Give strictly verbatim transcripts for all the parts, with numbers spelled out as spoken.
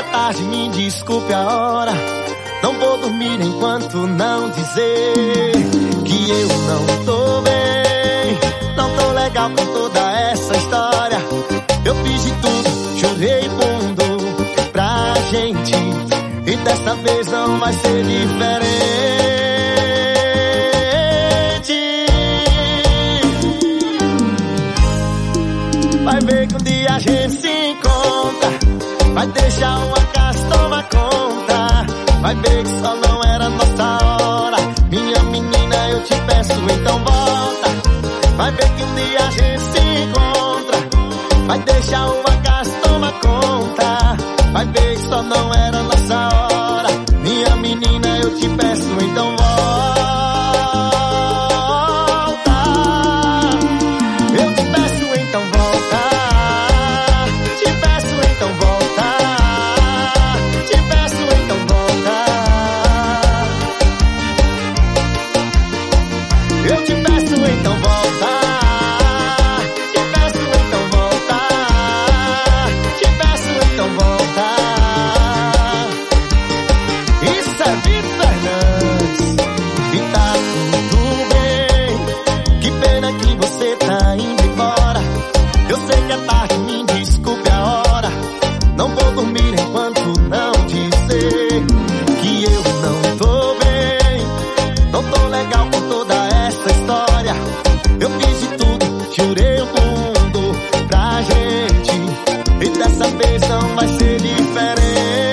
tarde, me desculpe a hora. Não vou dormir enquanto não dizer que eu não tô bem. Não tô legal com toda essa história. Eu fiz de tudo, chorei fundo pra gente, e dessa vez não vai ser diferente. Vai ver que um dia a gente se encontra. Vai deixar o acaso tomar conta. Vai ver que só não era nossa hora. Minha menina, eu te peço, então volta. Vai ver que um dia a gente se encontra. Vai deixar o acaso tomar conta. Vai ver que só não era nossa hora. Minha menina, eu te peço, então volta. Eu te peço, então volta. Te peço, então volta. Te peço, então volta. Eu te peço, então volta. Te peço, então volta. Te peço, então volta. Isso é Vitor Fernandes. E tá tudo bem. Que pena que você tá indo embora. Eu sei que é tarde, me desculpe a hora. Não vou dormir enquanto não dizer que eu não tô bem. Não tô legal com toda essa história. Eu fiz de tudo, chorei o mundo pra gente, e dessa vez não vai ser diferente.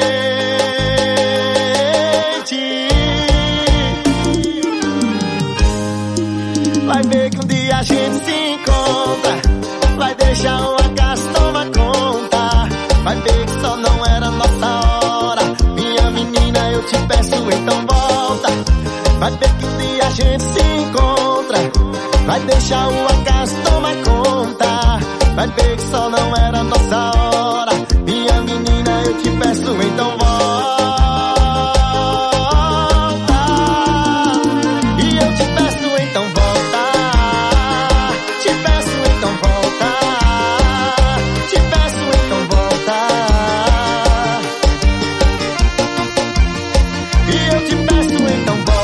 Vai ver que um dia a gente se encontra. Vai deixar o acaso tomar conta. Vai ver que só não era nossa hora. Minha menina, eu te peço, então volta. Vai ver que um dia a gente se encontra. Vai deixar o acaso tomar conta. Vai ver que só não era nossa hora. Minha menina, eu te peço, então volta. E eu te peço, então volta. Te peço, então volta. Te peço, então volta. E eu te peço, então volta.